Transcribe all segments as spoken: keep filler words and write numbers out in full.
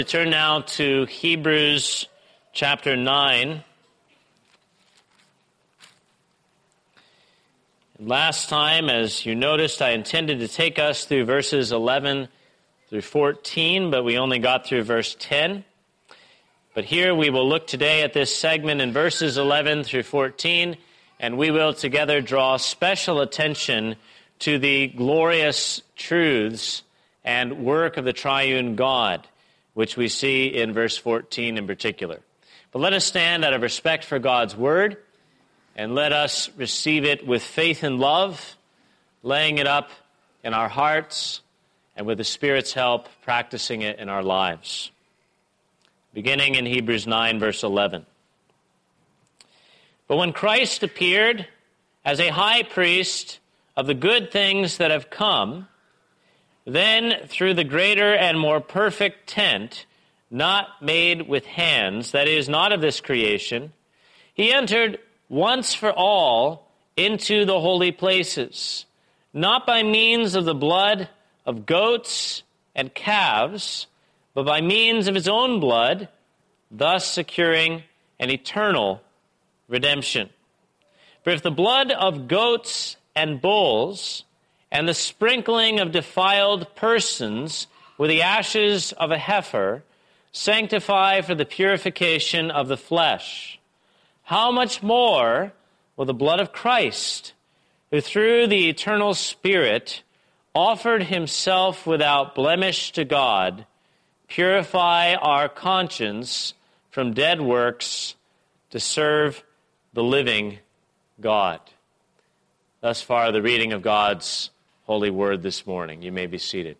Turn now to Hebrews chapter nine. Last time, as you noticed, I intended to take us through verses eleven through fourteen, but we only got through verse ten. But here we will look today at this segment in verses eleven through fourteen, and we will together draw special attention to the glorious truths and work of the triune God, which we see in verse fourteen in particular. But let us stand out of respect for God's word, and let us receive it with faith and love, laying it up in our hearts, and with the Spirit's help, practicing it in our lives. Beginning in Hebrews nine, verse eleven. But when Christ appeared as a high priest of the good things that have come, then through the greater and more perfect tent, not made with hands, that is, not of this creation, he entered once for all into the holy places, not by means of the blood of goats and calves, but by means of his own blood, thus securing an eternal redemption. For if the blood of goats and bulls and the sprinkling of defiled persons with the ashes of a heifer sanctify for the purification of the flesh, how much more will the blood of Christ, who through the eternal Spirit offered himself without blemish to God, purify our conscience from dead works to serve the living God. Thus far, the reading of God's holy word this morning. You may be seated.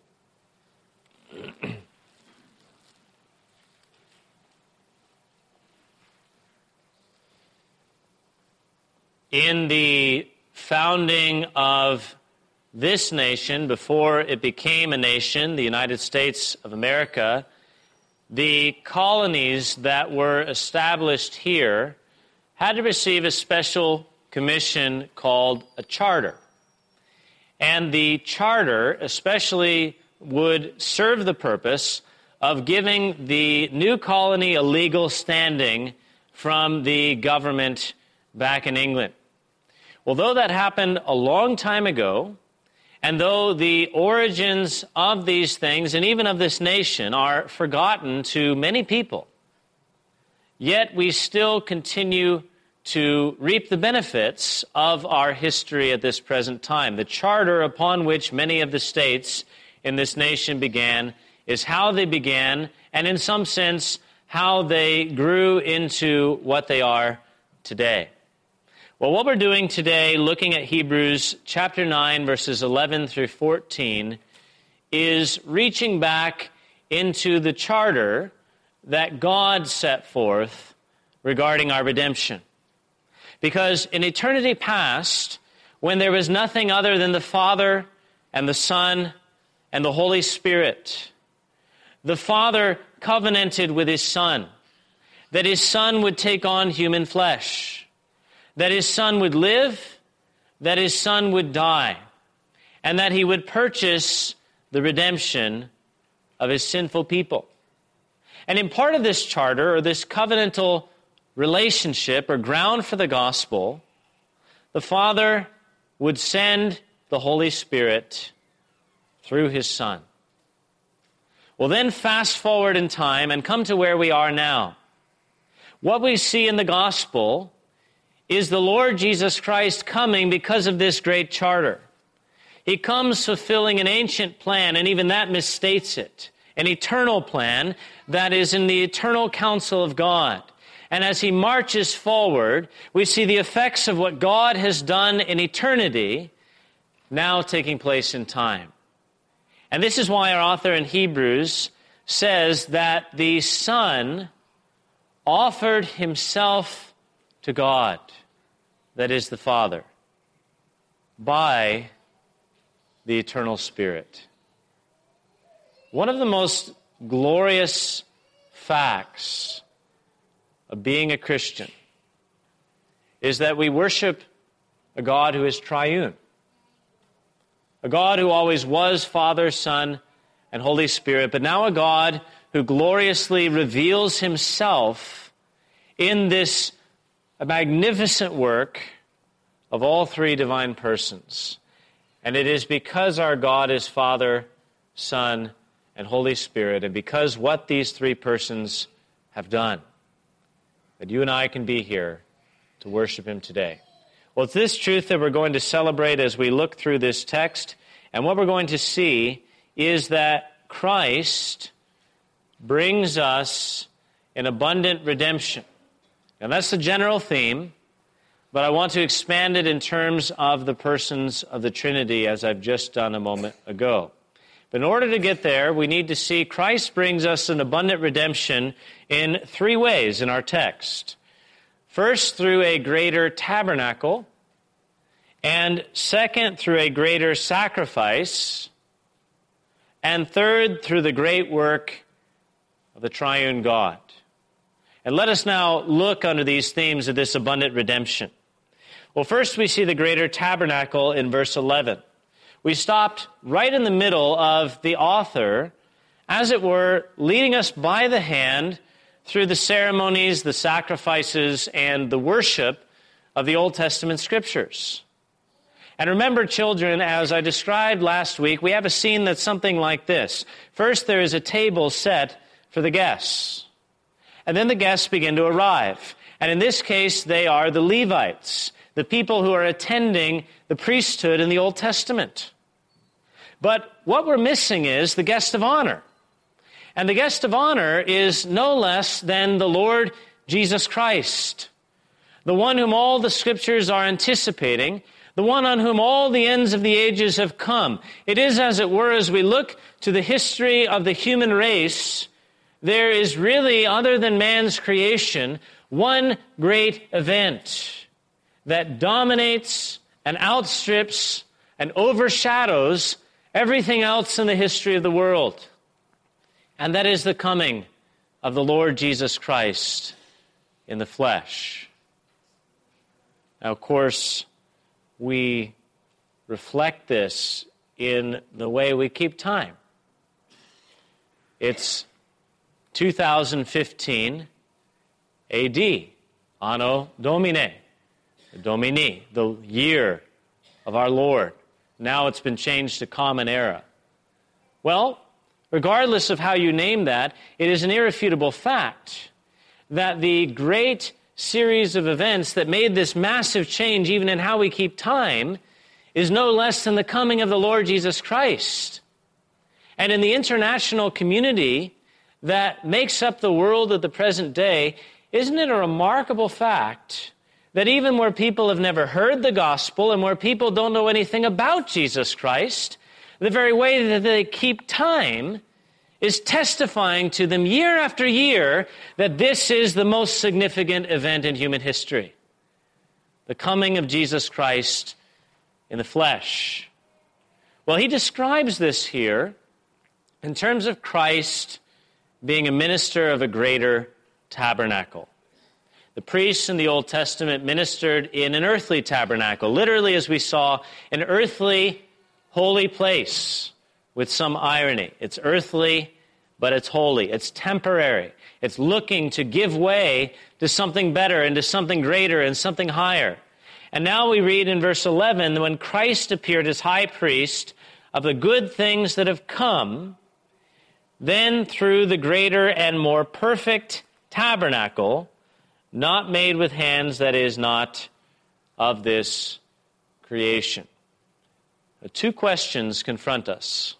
In the founding of this nation, before it became a nation, the United States of America, the colonies that were established here had to receive a special commission called a charter. And the charter especially would serve the purpose of giving the new colony a legal standing from the government back in England. Well, though that happened a long time ago, and though the origins of these things, and even of this nation, are forgotten to many people, yet we still continue to reap the benefits of our history at this present time. The charter upon which many of the states in this nation began is how they began, and in some sense, how they grew into what they are today. Well, what we're doing today, looking at Hebrews chapter nine, verses eleven through fourteen, is reaching back into the charter that God set forth regarding our redemption. Because in eternity past, when there was nothing other than the Father and the Son and the Holy Spirit, the Father covenanted with his Son, that his Son would take on human flesh, that his Son would live, that his Son would die, and that he would purchase the redemption of his sinful people. And in part of this charter, or this covenantal relationship or ground for the gospel, the Father would send the Holy Spirit through his Son. Well, then fast forward in time and come to where we are now. What we see in the gospel is the Lord Jesus Christ coming because of this great charter. He comes fulfilling an ancient plan, and even that misstates it, an eternal plan that is in the eternal counsel of God. And as he marches forward, we see the effects of what God has done in eternity now taking place in time. And this is why our author in Hebrews says that the Son offered himself to God, that is the Father, by the eternal Spirit. One of the most glorious facts of being a Christian is that we worship a God who is triune, a God who always was Father, Son, and Holy Spirit, but now a God who gloriously reveals himself in this magnificent work of all three divine persons. And it is because our God is Father, Son, and Holy Spirit, and because what these three persons have done, that you and I can be here to worship him today. Well, it's this truth that we're going to celebrate as we look through this text. And what we're going to see is that Christ brings us an abundant redemption. And that's the general theme, but I want to expand it in terms of the persons of the Trinity, as I've just done a moment ago. But in order to get there, we need to see Christ brings us an abundant redemption in three ways in our text. First, through a greater tabernacle, and second, through a greater sacrifice, and third, through the great work of the triune God. And let us now look under these themes of this abundant redemption. Well, first we see the greater tabernacle in verse eleven. We stopped right in the middle of the author, as it were, leading us by the hand through the ceremonies, the sacrifices, and the worship of the Old Testament scriptures. And remember, children, as I described last week, we have a scene that's something like this. First, there is a table set for the guests. And then the guests begin to arrive. And in this case, they are the Levites, the people who are attending the priesthood in the Old Testament. But what we're missing is the guest of honor. And the guest of honor is no less than the Lord Jesus Christ, the one whom all the scriptures are anticipating, the one on whom all the ends of the ages have come. It is, as it were, as we look to the history of the human race, there is really, other than man's creation, one great event that dominates and outstrips and overshadows everything else in the history of the world. And that is the coming of the Lord Jesus Christ in the flesh. Now, of course, we reflect this in the way we keep time. It's two thousand fifteen A D, Anno Domini, Domini, the year of our Lord. Now it's been changed to Common Era. Well, regardless of how you name that, it is an irrefutable fact that the great series of events that made this massive change, even in how we keep time, is no less than the coming of the Lord Jesus Christ. And in the international community that makes up the world of the present day, isn't it a remarkable fact that even where people have never heard the gospel and where people don't know anything about Jesus Christ, the very way that they keep time is testifying to them year after year that this is the most significant event in human history. The coming of Jesus Christ in the flesh. Well, he describes this here in terms of Christ being a minister of a greater tabernacle. The priests in the Old Testament ministered in an earthly tabernacle, literally, as we saw, an earthly holy place with some irony. It's earthly, but it's holy. It's temporary. It's looking to give way to something better and to something greater and something higher. And now we read in verse eleven, when Christ appeared as high priest of the good things that have come, then through the greater and more perfect tabernacle, not made with hands, that is, not of this creation. Two questions confront us.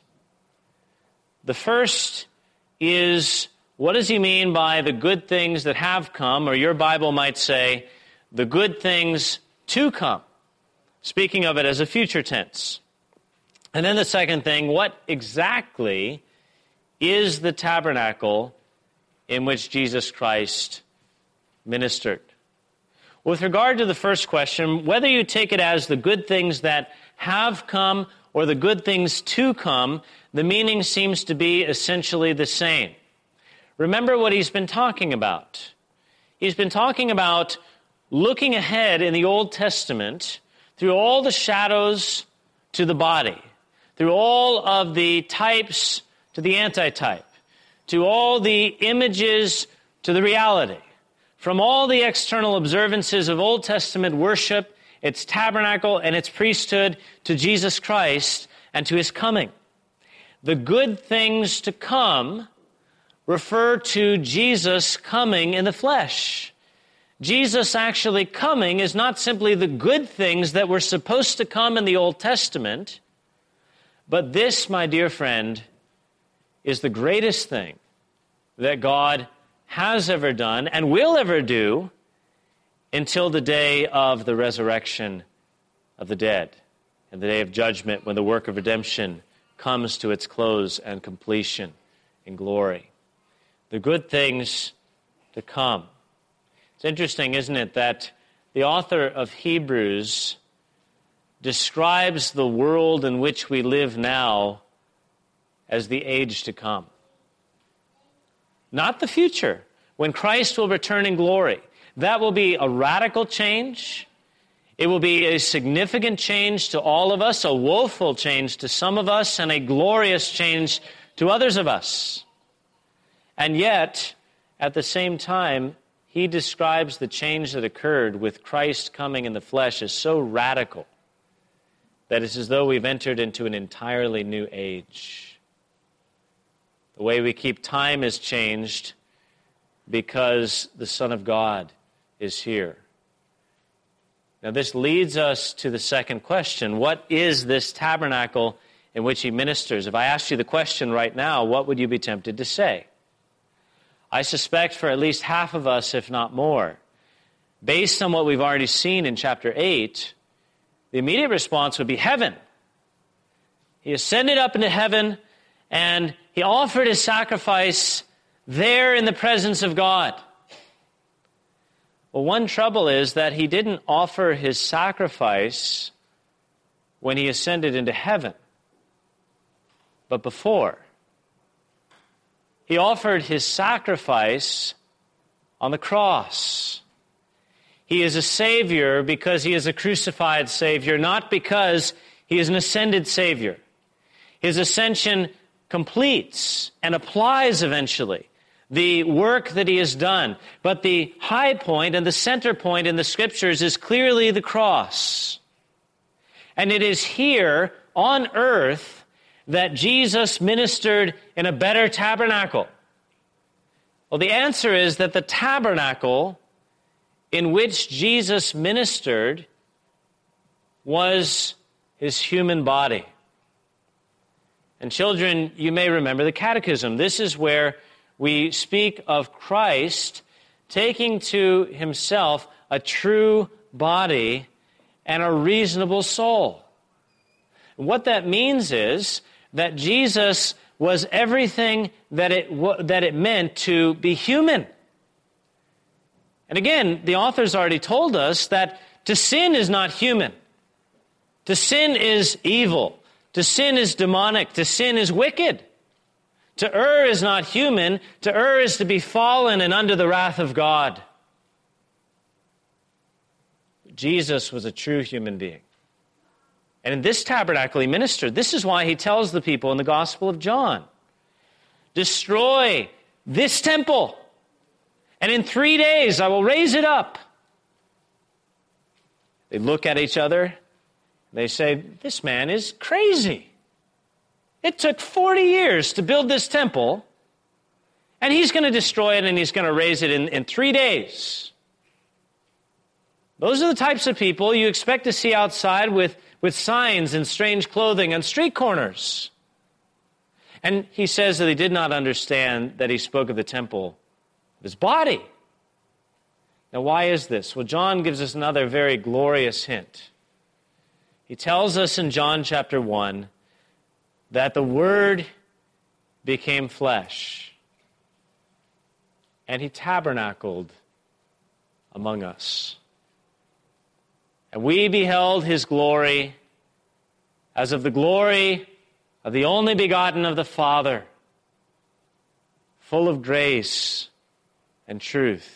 The first is, what does he mean by the good things that have come, or your Bible might say, the good things to come, speaking of it as a future tense. And then the second thing, what exactly is the tabernacle in which Jesus Christ ministered? With regard to the first question, whether you take it as the good things that have come or the good things to come, the meaning seems to be essentially the same. Remember what he's been talking about. He's been talking about looking ahead in the Old Testament through all the shadows to the body, through all of the types to the antitype, to all the images to the reality. From all the external observances of Old Testament worship, its tabernacle and its priesthood, to Jesus Christ and to his coming. The good things to come refer to Jesus coming in the flesh. Jesus actually coming is not simply the good things that were supposed to come in the Old Testament, but this, my dear friend, is the greatest thing that God has ever done and will ever do until the day of the resurrection of the dead and the day of judgment when the work of redemption comes to its close and completion in glory. The good things to come. It's interesting, isn't it, that the author of Hebrews describes the world in which we live now as the age to come. Not the future, when Christ will return in glory. That will be a radical change. It will be a significant change to all of us, a woeful change to some of us, and a glorious change to others of us. And yet, at the same time, he describes the change that occurred with Christ coming in the flesh as so radical that it's as though we've entered into an entirely new age. The way we keep time has changed because the Son of God is here. Now this leads us to the second question. What is this tabernacle in which he ministers? If I asked you the question right now, what would you be tempted to say? I suspect for at least half of us, if not more, based on what we've already seen in chapter eight, the immediate response would be heaven. He ascended up into heaven and he offered his sacrifice there in the presence of God. Well, one trouble is that he didn't offer his sacrifice when he ascended into heaven, but before. He offered his sacrifice on the cross. He is a Savior because he is a crucified Savior, not because he is an ascended Savior. His ascension completes and applies eventually the work that he has done. But the high point and the center point in the Scriptures is clearly the cross. And it is here on earth that Jesus ministered in a better tabernacle. Well, the answer is that the tabernacle in which Jesus ministered was his human body. And children, you may remember the Catechism. This is where we speak of Christ taking to himself a true body and a reasonable soul. And what that means is that Jesus was everything that it that it meant to be human. And again, the author's already told us that to sin is not human. To sin is evil. To sin is demonic. To sin is wicked. To err is not human. To err is to be fallen and under the wrath of God. Jesus was a true human being. And in this tabernacle he ministered. This is why he tells the people in the Gospel of John, destroy this temple, and in three days I will raise it up. They look at each other. They say, this man is crazy. It took forty years to build this temple, and he's going to destroy it and he's going to raise it in, in three days. Those are the types of people you expect to see outside with, with signs and strange clothing on street corners. And he says that he did not understand that he spoke of the temple of his body. Now, why is this? Well, John gives us another very glorious hint. He tells us in John chapter one that the Word became flesh and he tabernacled among us. And we beheld his glory as of the glory of the only begotten of the Father, full of grace and truth.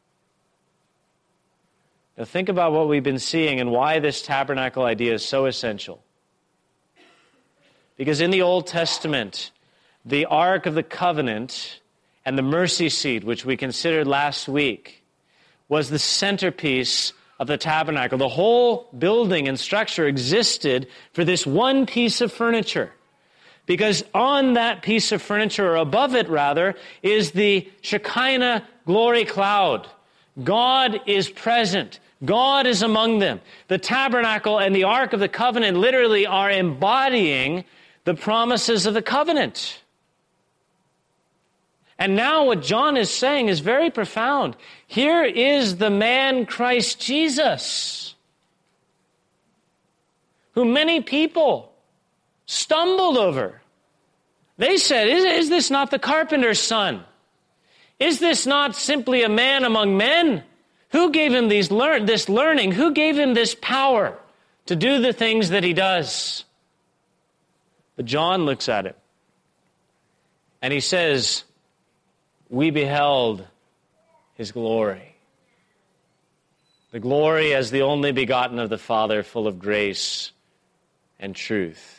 Now think about what we've been seeing and why this tabernacle idea is so essential. Because in the Old Testament, the Ark of the Covenant and the mercy seat, which we considered last week, was the centerpiece of the tabernacle. The whole building and structure existed for this one piece of furniture. Because on that piece of furniture, or above it rather, is the Shekinah glory cloud. God is present. God is among them. The tabernacle and the Ark of the Covenant literally are embodying the promises of the covenant. And now what John is saying is very profound. Here is the man Christ Jesus, who many people stumbled over. They said, is, is this not the carpenter's son? Is this not simply a man among men? Who gave him these lear- this learning? Who gave him this power to do the things that he does? But John looks at it, and he says, we beheld his glory. The glory as the only begotten of the Father, full of grace and truth.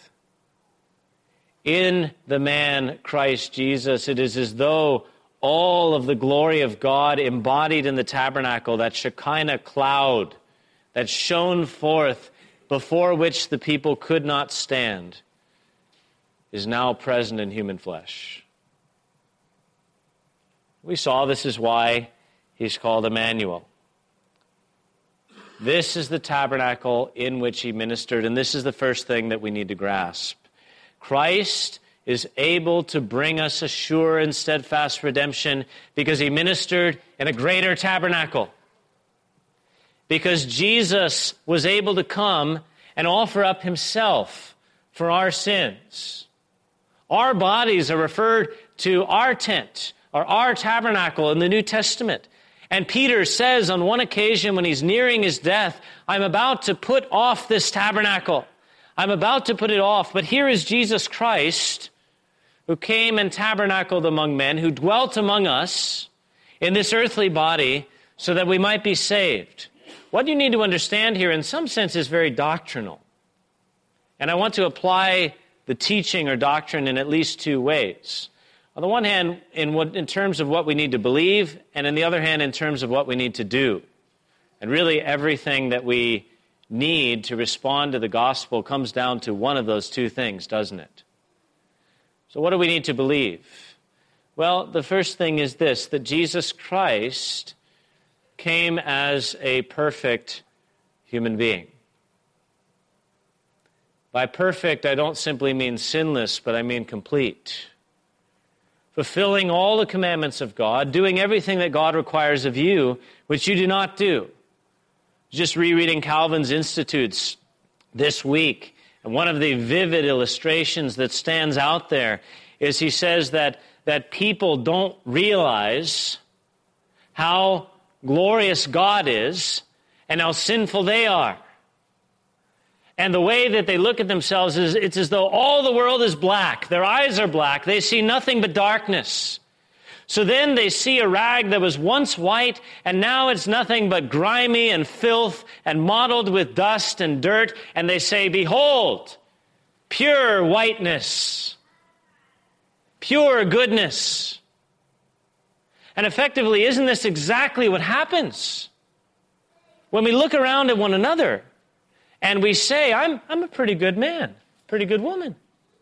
In the man Christ Jesus, it is as though all of the glory of God embodied in the tabernacle, that Shekinah cloud that shone forth before which the people could not stand, is now present in human flesh. We saw this is why he's called Emmanuel. This is the tabernacle in which he ministered, and this is the first thing that we need to grasp. Christ is able to bring us a sure and steadfast redemption because he ministered in a greater tabernacle. Because Jesus was able to come and offer up himself for our sins. Our bodies are referred to our tent, or our tabernacle in the New Testament. And Peter says on one occasion when he's nearing his death, I'm about to put off this tabernacle. I'm about to put it off. But here is Jesus Christ, who came and tabernacled among men, who dwelt among us in this earthly body so that we might be saved. What you need to understand here, in some sense, is very doctrinal. And I want to apply the teaching or doctrine in at least two ways. On the one hand, in, what, in terms of what we need to believe, and on the other hand, in terms of what we need to do. And really everything that we need to respond to the gospel comes down to one of those two things, doesn't it? So what do we need to believe? Well, the first thing is this, that Jesus Christ came as a perfect human being. By perfect, I don't simply mean sinless, but I mean complete. Fulfilling all the commandments of God, doing everything that God requires of you, which you do not do. Just rereading Calvin's Institutes this week, and one of the vivid illustrations that stands out there is he says that, that people don't realize how glorious God is and how sinful they are. And the way that they look at themselves is it's as though all the world is black. Their eyes are black. They see nothing but darkness. So then they see a rag that was once white, and now it's nothing but grimy and filth and mottled with dust and dirt, and they say, behold, pure whiteness, pure goodness. And effectively, isn't this exactly what happens when we look around at one another? And we say, I'm, I'm a pretty good man, pretty good woman.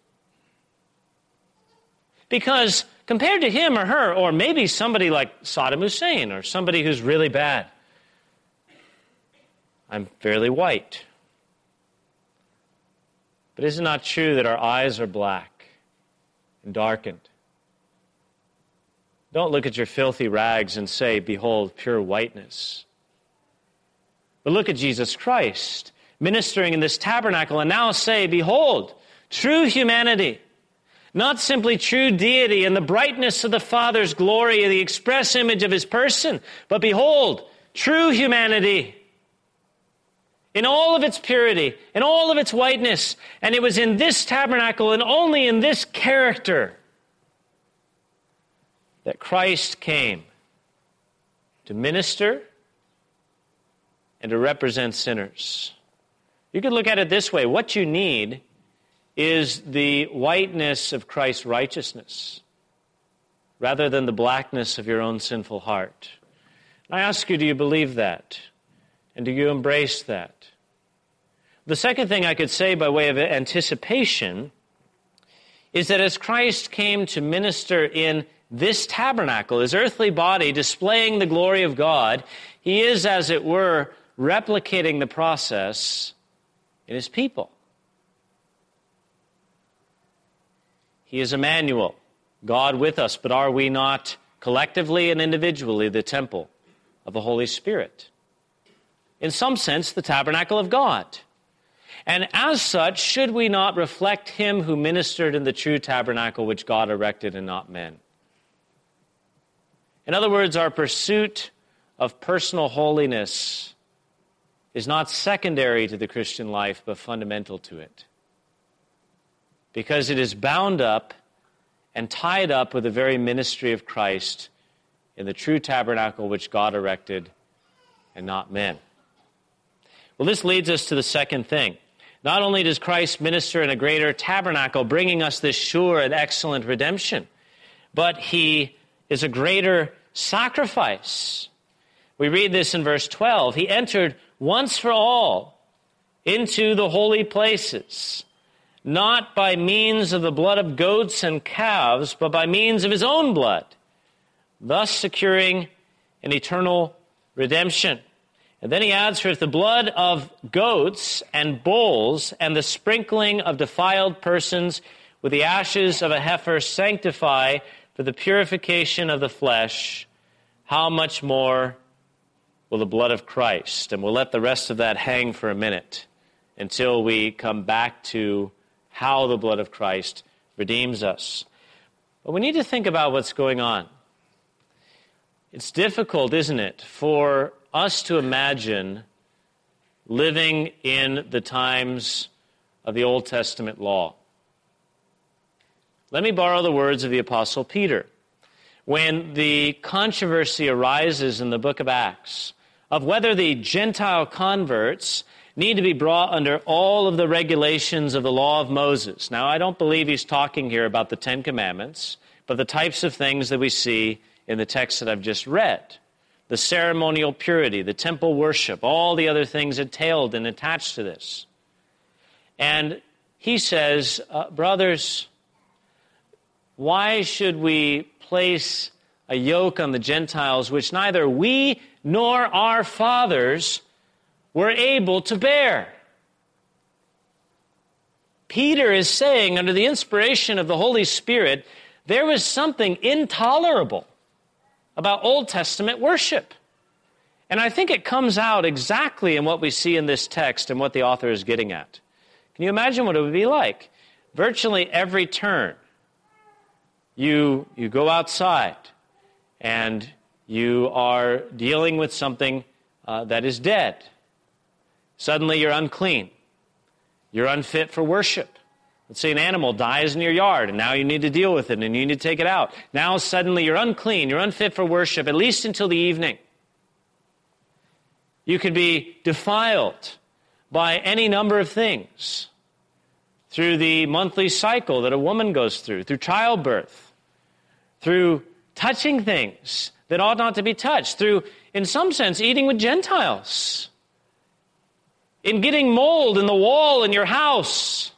Because compared to him or her, or maybe somebody like Saddam Hussein, or somebody who's really bad, I'm fairly white. But is it not true that our eyes are black and darkened? Don't look at your filthy rags and say, behold, pure whiteness. But look at Jesus Christ, ministering in this tabernacle, and now say, behold, true humanity, not simply true deity and the brightness of the Father's glory and the express image of his person, but behold, true humanity in all of its purity, in all of its whiteness. And it was in this tabernacle and only in this character that Christ came to minister and to represent sinners. You could look at it this way. What you need is the whiteness of Christ's righteousness rather than the blackness of your own sinful heart. I ask you, do you believe that? And do you embrace that? The second thing I could say by way of anticipation is that as Christ came to minister in this tabernacle, his earthly body displaying the glory of God, he is, as it were, replicating the process in his people. He is Emmanuel, God with us, but are we not collectively and individually the temple of the Holy Spirit? In some sense, the tabernacle of God. And as such, should we not reflect him who ministered in the true tabernacle which God erected and not men? In other words, our pursuit of personal holiness is not secondary to the Christian life, but fundamental to it. Because it is bound up and tied up with the very ministry of Christ in the true tabernacle which God erected and not men. Well, this leads us to the second thing. Not only does Christ minister in a greater tabernacle, bringing us this sure and excellent redemption, but he is a greater sacrifice. We read this in verse twelve. He entered once for all into the holy places, not by means of the blood of goats and calves, but by means of his own blood, thus securing an eternal redemption. And then he adds, for if the blood of goats and bulls and the sprinkling of defiled persons with the ashes of a heifer sanctify for the purification of the flesh, how much more will the blood of Christ? And we'll let the rest of that hang for a minute until we come back to how the blood of Christ redeems us. But we need to think about what's going on. It's difficult, isn't it, for us to imagine living in the times of the Old Testament law. Let me borrow the words of the Apostle Peter. When the controversy arises in the book of Acts of whether the Gentile converts need to be brought under all of the regulations of the law of Moses. Now, I don't believe he's talking here about the Ten Commandments, but the types of things that we see in the text that I've just read. The ceremonial purity, the temple worship, all the other things entailed and attached to this. And he says, uh, brothers, why should we place a yoke on the Gentiles which neither we nor our fathers were able to bear? Peter is saying, under the inspiration of the Holy Spirit, there was something intolerable about Old Testament worship. And I think it comes out exactly in what we see in this text and what the author is getting at. Can you imagine what it would be like? Virtually every turn, you, you go outside and you are dealing with something uh, that is dead. Suddenly you're unclean. You're unfit for worship. Let's say an animal dies in your yard, and now you need to deal with it, and you need to take it out. Now suddenly you're unclean, you're unfit for worship, at least until the evening. You could be defiled by any number of things through the monthly cycle that a woman goes through, through childbirth, through touching things that ought not to be touched, through, in some sense, eating with Gentiles, in getting mold in the wall in your house.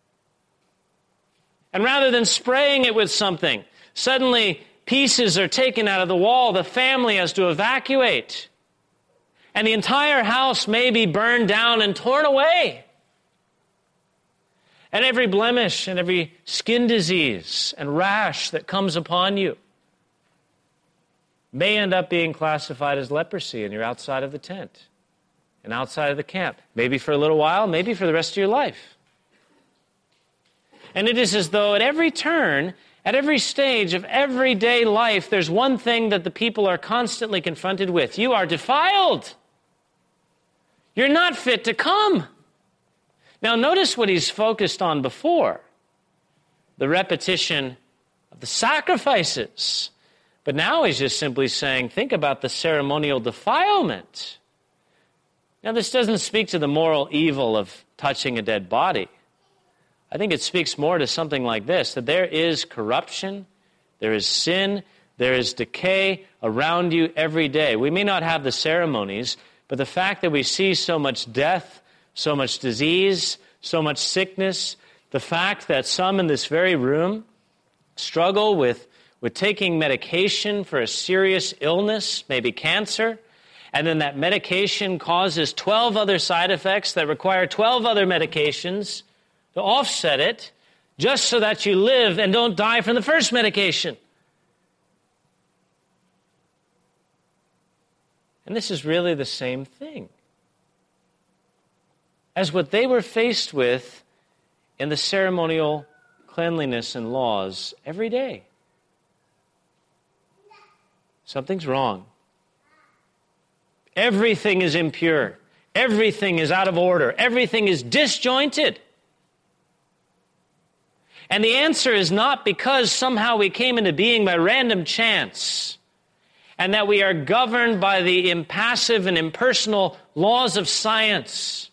And rather than spraying it with something, suddenly pieces are taken out of the wall. The family has to evacuate. And the entire house may be burned down and torn away. And every blemish and every skin disease and rash that comes upon you may end up being classified as leprosy, and you're outside of the tent and outside of the camp. Maybe for a little while, maybe for the rest of your life. And it is as though at every turn, at every stage of everyday life, there's one thing that the people are constantly confronted with. You are defiled. You're not fit to come. Now notice what he's focused on before. The repetition of the sacrifices. But now he's just simply saying, think about the ceremonial defilement. Now this doesn't speak to the moral evil of touching a dead body. I think it speaks more to something like this, that there is corruption, there is sin, there is decay around you every day. We may not have the ceremonies, but the fact that we see so much death, so much disease, so much sickness, the fact that some in this very room struggle with, with taking medication for a serious illness, maybe cancer, and then that medication causes twelve other side effects that require twelve other medications to offset it, just so that you live and don't die from the first medication. And this is really the same thing as what they were faced with in the ceremonial cleanliness and laws every day. Something's wrong. Everything is impure. Everything is out of order. Everything is disjointed. And the answer is not because somehow we came into being by random chance and that we are governed by the impassive and impersonal laws of science,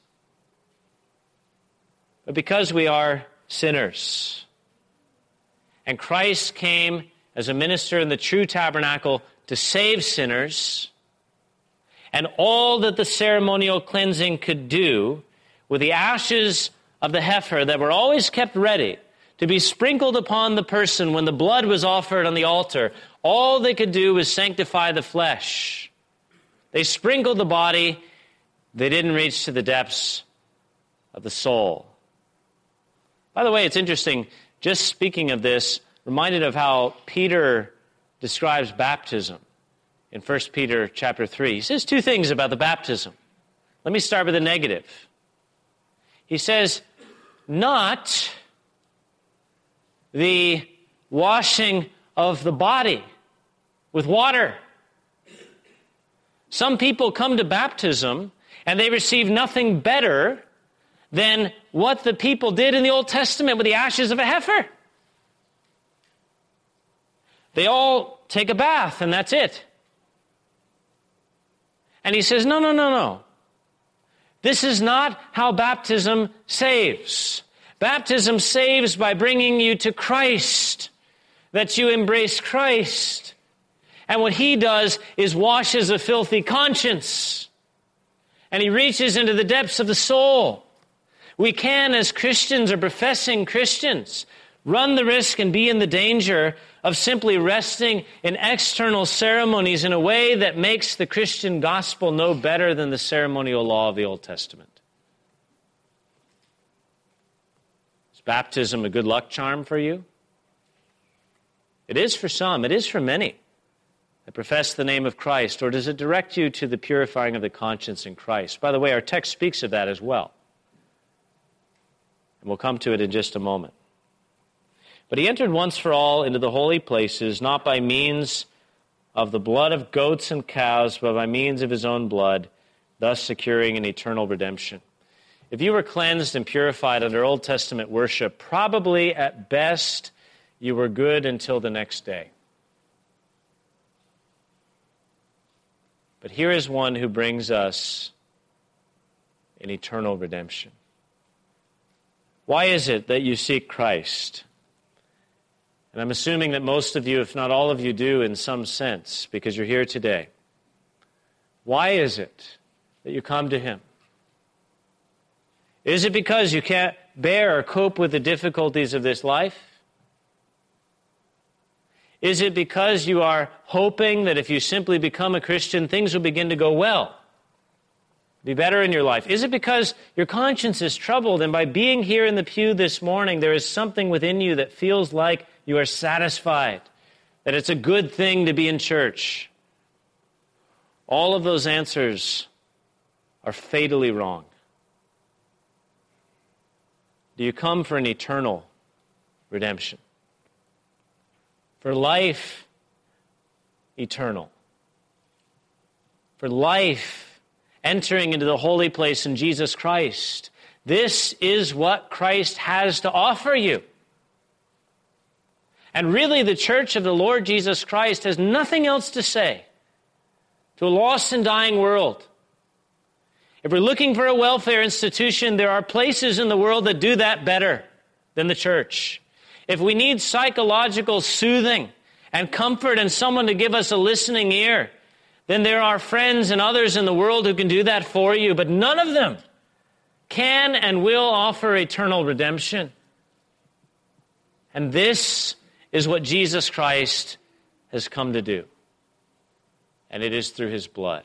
but because we are sinners. And Christ came as a minister in the true tabernacle to save sinners, and all that the ceremonial cleansing could do with the ashes of the heifer that were always kept ready to be sprinkled upon the person when the blood was offered on the altar, all they could do was sanctify the flesh. They sprinkled the body, they didn't reach to the depths of the soul. By the way, it's interesting, just speaking of this, reminded of how Peter describes baptism in First Peter chapter three. He says two things about the baptism. Let me start with the negative. He says, not the washing of the body with water. Some people come to baptism and they receive nothing better than what the people did in the Old Testament with the ashes of a heifer. They all take a bath and that's it. And he says, no, no, no, no. This is not how baptism saves. Baptism saves by bringing you to Christ, that you embrace Christ. And what he does is washes a filthy conscience. And he reaches into the depths of the soul. We can, as Christians or professing Christians, run the risk and be in the danger of simply resting in external ceremonies in a way that makes the Christian gospel no better than the ceremonial law of the Old Testament. Is baptism a good luck charm for you? It is for some. It is for many that profess the name of Christ. Or does it direct you to the purifying of the conscience in Christ? By the way, our text speaks of that as well. And we'll come to it in just a moment. But he entered once for all into the holy places, not by means of the blood of goats and cows, but by means of his own blood, thus securing an eternal redemption. If you were cleansed and purified under Old Testament worship, probably at best you were good until the next day. But here is one who brings us an eternal redemption. Why is it that you seek Christ? And I'm assuming that most of you, if not all of you, do in some sense, because you're here today. Why is it that you come to him? Is it because you can't bear or cope with the difficulties of this life? Is it because you are hoping that if you simply become a Christian, things will begin to go well, be better in your life? Is it because your conscience is troubled, and by being here in the pew this morning, there is something within you that feels like you are satisfied, that it's a good thing to be in church? All of those answers are fatally wrong. Do you come for an eternal redemption? For life eternal? For life entering into the holy place in Jesus Christ? This is what Christ has to offer you. And really, the church of the Lord Jesus Christ has nothing else to say to a lost and dying world. If we're looking for a welfare institution, there are places in the world that do that better than the church. If we need psychological soothing and comfort and someone to give us a listening ear, then there are friends and others in the world who can do that for you, but none of them can and will offer eternal redemption. And this is what Jesus Christ has come to do. And it is through his blood.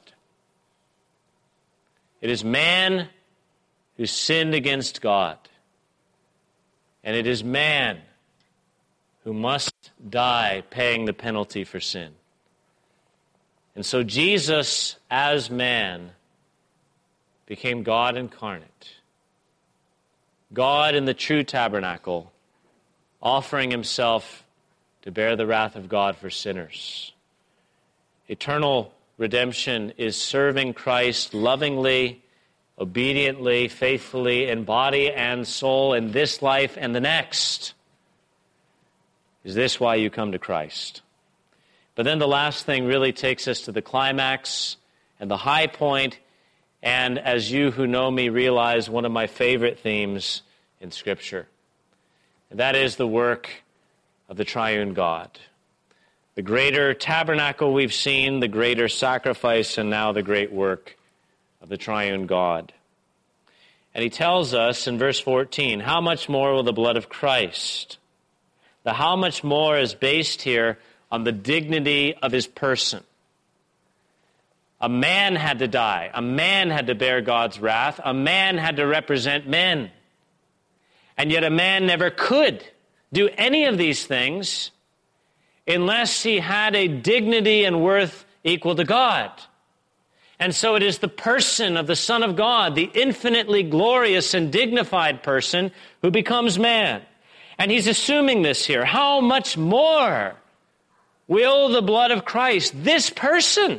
It is man who sinned against God. And it is man who must die paying the penalty for sin. And so Jesus, as man, became God incarnate. God in the true tabernacle, offering himself to bear the wrath of God for sinners. Eternal redemption is serving Christ lovingly, obediently, faithfully, in body and soul, in this life and the next. Is this why you come to Christ? But then the last thing really takes us to the climax and the high point, and as you who know me realize, one of my favorite themes in Scripture. And that is the work of the triune God. The greater tabernacle we've seen, the greater sacrifice, and now the great work of the triune God. And he tells us in verse fourteen, how much more will the blood of Christ? The how much more is based here on the dignity of his person. A man had to die. A man had to bear God's wrath. A man had to represent men. And yet a man never could do any of these things unless he had a dignity and worth equal to God. And so it is the person of the Son of God, the infinitely glorious and dignified person, who becomes man. And he's assuming this here. How much more will the blood of Christ, this person,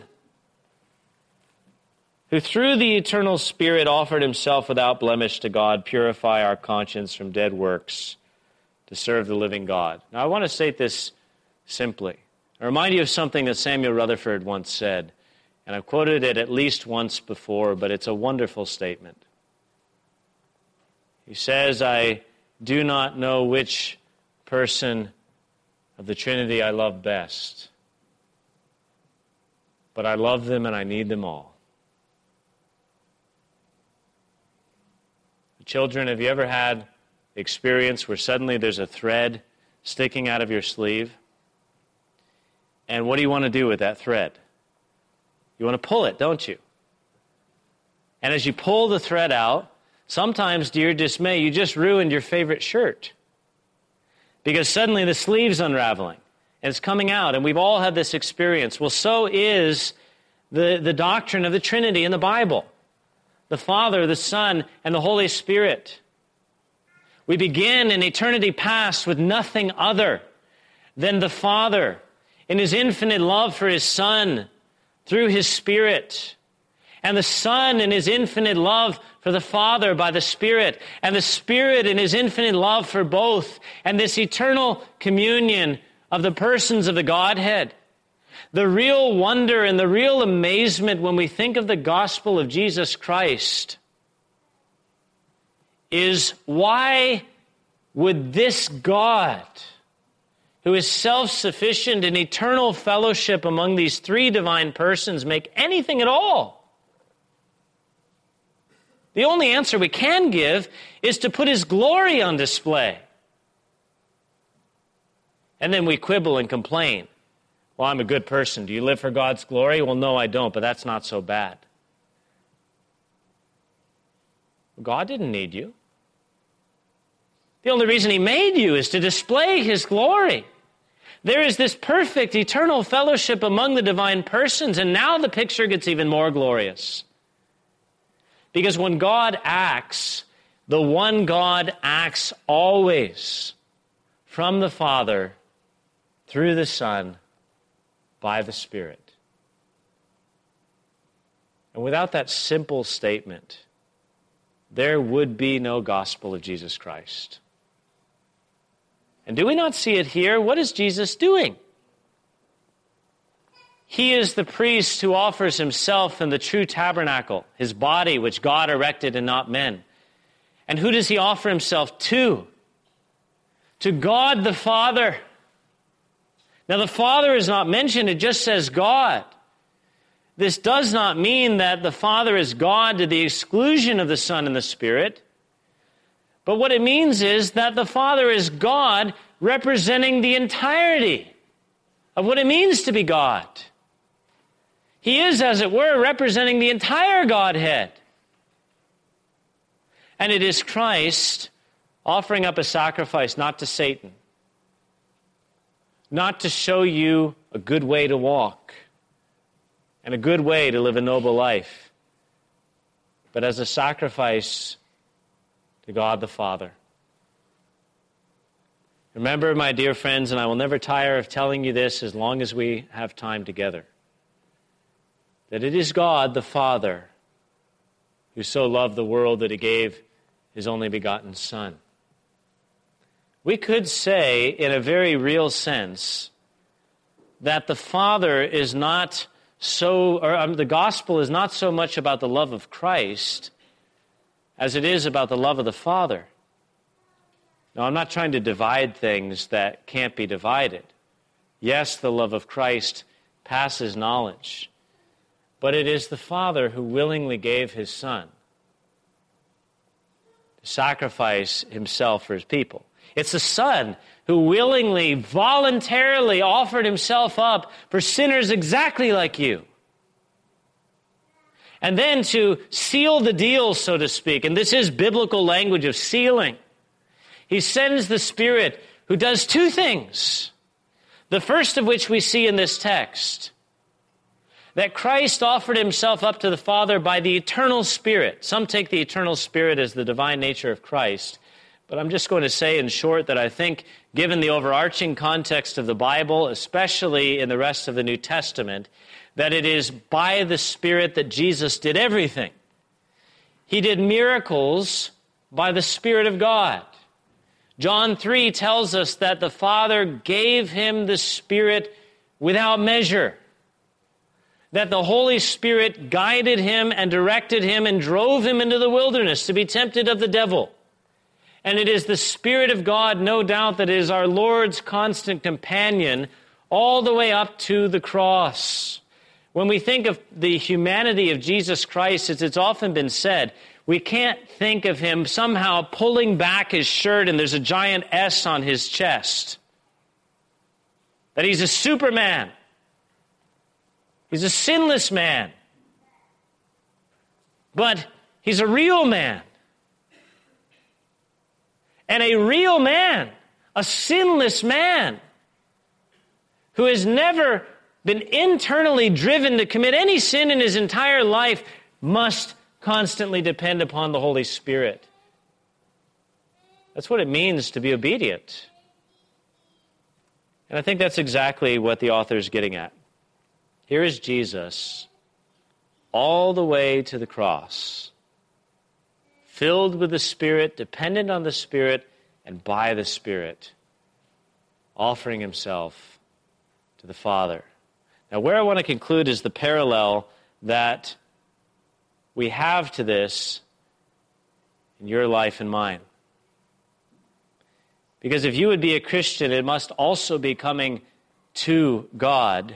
who through the eternal Spirit offered himself without blemish to God, purify our conscience from dead works to serve the living God? Now, I want to state this simply. I remind you of something that Samuel Rutherford once said, and I've quoted it at least once before, but it's a wonderful statement. He says, I do not know which person of the Trinity I love best, but I love them and I need them all. Children, have you ever had the experience where suddenly there's a thread sticking out of your sleeve? And what do you want to do with that thread? You want to pull it, don't you? And as you pull the thread out, sometimes, to your dismay, you just ruined your favorite shirt. Because suddenly the sleeve's unraveling, and it's coming out, and we've all had this experience. Well, so is the, the doctrine of the Trinity in the Bible. The Father, the Son, and the Holy Spirit. We begin in eternity past with nothing other than the Father in his infinite love for his Son through his Spirit, and the Son in his infinite love for the Father by the Spirit, and the Spirit in his infinite love for both, and this eternal communion of the persons of the Godhead. The real wonder and the real amazement when we think of the gospel of Jesus Christ is, why would this God, who is self-sufficient in eternal fellowship among these three divine persons, make anything at all? The only answer we can give is to put his glory on display. And then we quibble and complain. Well, I'm a good person. Do you live for God's glory? Well, no, I don't, but that's not so bad. God didn't need you. The only reason he made you is to display his glory. There is this perfect eternal fellowship among the divine persons, and now the picture gets even more glorious. Because when God acts, the one God acts always from the Father, through the Son, by the Spirit. And without that simple statement, there would be no gospel of Jesus Christ. And do we not see it here? What is Jesus doing? He is the priest who offers himself in the true tabernacle, his body which God erected and not men. And who does he offer himself to? to God the Father. Now, the Father is not mentioned, it just says God. This does not mean that the Father is God to the exclusion of the Son and the Spirit. But what it means is that the Father is God representing the entirety of what it means to be God. He is, as it were, representing the entire Godhead. And it is Christ offering up a sacrifice not to Satan, not to show you a good way to walk and a good way to live a noble life, but as a sacrifice to God the Father. Remember, my dear friends, and I will never tire of telling you this as long as we have time together, that it is God the Father who so loved the world that he gave his only begotten Son. We could say, in a very real sense, that the Father is not so, or um, the gospel is not so much about the love of Christ as it is about the love of the Father. Now, I'm not trying to divide things that can't be divided. Yes, the love of Christ passes knowledge, but it is the Father who willingly gave his Son to sacrifice himself for his people. It's the Son who willingly, voluntarily offered himself up for sinners exactly like you. And then to seal the deal, so to speak, and this is biblical language of sealing, he sends the Spirit who does two things. The first of which we see in this text, that Christ offered himself up to the Father by the eternal Spirit. Some take the eternal Spirit as the divine nature of Christ. But I'm just going to say in short that I think, given the overarching context of the Bible, especially in the rest of the New Testament, that it is by the Spirit that Jesus did everything. He did miracles by the Spirit of God. John three tells us that the Father gave him the Spirit without measure, that the Holy Spirit guided him and directed him and drove him into the wilderness to be tempted of the devil. And it is the Spirit of God, no doubt, that is our Lord's constant companion all the way up to the cross. When we think of the humanity of Jesus Christ, as it's often been said, we can't think of him somehow pulling back his shirt and there's a giant S on his chest. That he's a Superman. He's a sinless man. But he's a real man. And a real man, a sinless man, who has never been internally driven to commit any sin in his entire life, must constantly depend upon the Holy Spirit. That's what it means to be obedient. And I think that's exactly what the author is getting at. Here is Jesus, all the way to the cross, filled with the Spirit, dependent on the Spirit, and by the Spirit, offering himself to the Father. Now, where I want to conclude is the parallel that we have to this in your life and mine. Because if you would be a Christian, it must also be coming to God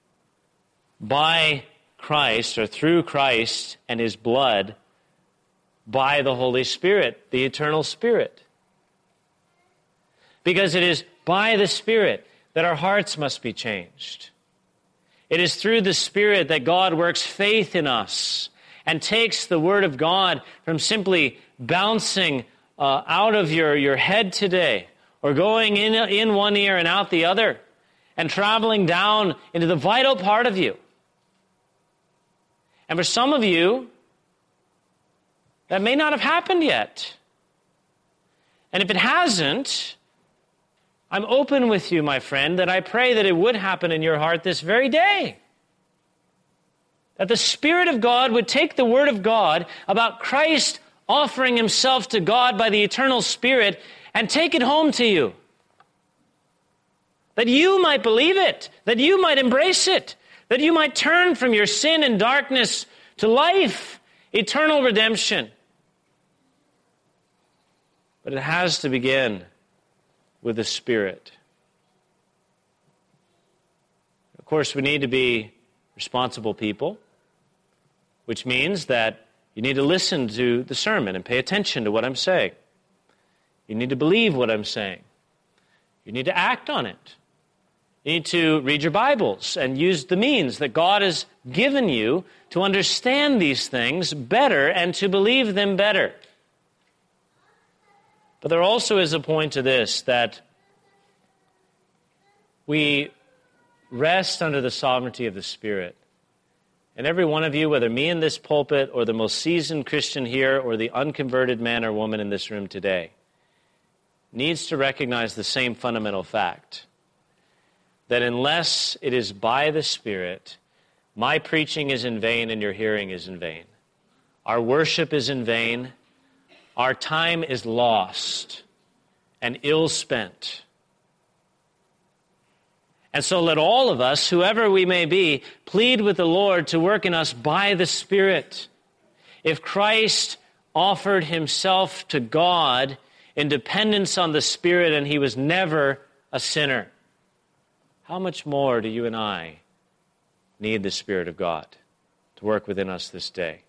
by Christ, or through Christ and his blood, by the Holy Spirit, the eternal Spirit. Because it is by the Spirit that our hearts must be changed. It is through the Spirit that God works faith in us and takes the Word of God from simply bouncing uh, out of your, your head today, or going in, in one ear and out the other, and traveling down into the vital part of you. And for some of you, that may not have happened yet. And if it hasn't, I'm open with you, my friend, that I pray that it would happen in your heart this very day. That the Spirit of God would take the Word of God about Christ offering himself to God by the eternal Spirit and take it home to you. That you might believe it, that you might embrace it, that you might turn from your sin and darkness to life, eternal redemption. But it has to begin with the Spirit. Of course, we need to be responsible people, which means that you need to listen to the sermon and pay attention to what I'm saying. You need to believe what I'm saying. You need to act on it. You need to read your Bibles and use the means that God has given you to understand these things better and to believe them better. But there also is a point to this, that we rest under the sovereignty of the Spirit. And every one of you, whether me in this pulpit or the most seasoned Christian here or the unconverted man or woman in this room today, needs to recognize the same fundamental fact, that unless it is by the Spirit, my preaching is in vain and your hearing is in vain. Our worship is in vain. Our time is lost and ill spent. And so let all of us, whoever we may be, plead with the Lord to work in us by the Spirit. If Christ offered himself to God in dependence on the Spirit and he was never a sinner, how much more do you and I need the Spirit of God to work within us this day?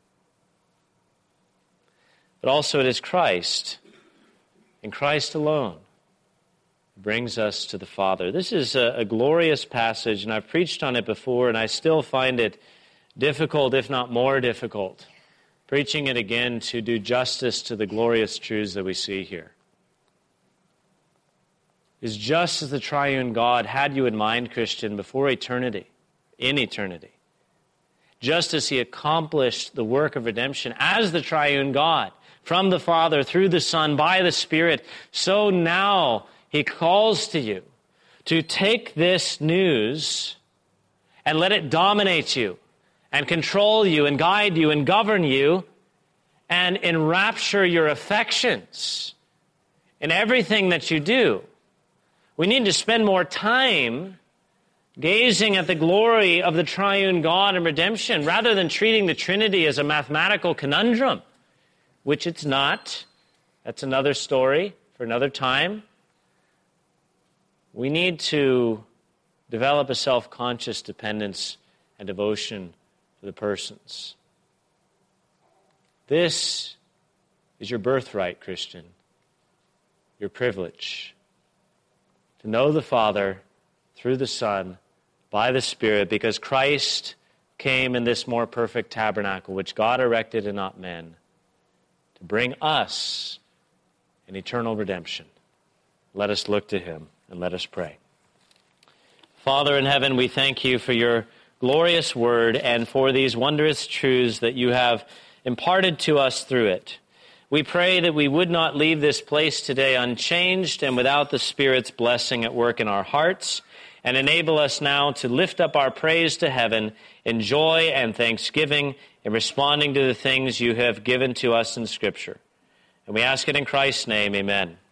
But also it is Christ, and Christ alone, brings us to the Father. This is a, a glorious passage, and I've preached on it before, and I still find it difficult, if not more difficult, preaching it again to do justice to the glorious truths that we see here. Is just as the triune God had you in mind, Christian, before eternity, in eternity, just as he accomplished the work of redemption as the triune God, from the Father, through the Son, by the Spirit, so now he calls to you to take this news and let it dominate you and control you and guide you and govern you and enrapture your affections in everything that you do. We need to spend more time gazing at the glory of the triune God and redemption rather than treating the Trinity as a mathematical conundrum, which it's not. That's another story for another time. We need to develop a self-conscious dependence and devotion to the persons. This is your birthright, Christian, your privilege, to know the Father through the Son, by the Spirit, because Christ came in this more perfect tabernacle, which God erected and not men, to bring us an eternal redemption. Let us look to him. And let us pray. Father in heaven, we thank you for your glorious word and for these wondrous truths that you have imparted to us through it. We pray that we would not leave this place today unchanged and without the Spirit's blessing at work in our hearts, and enable us now to lift up our praise to heaven in joy and thanksgiving in responding to the things you have given to us in Scripture. And we ask it in Christ's name, amen.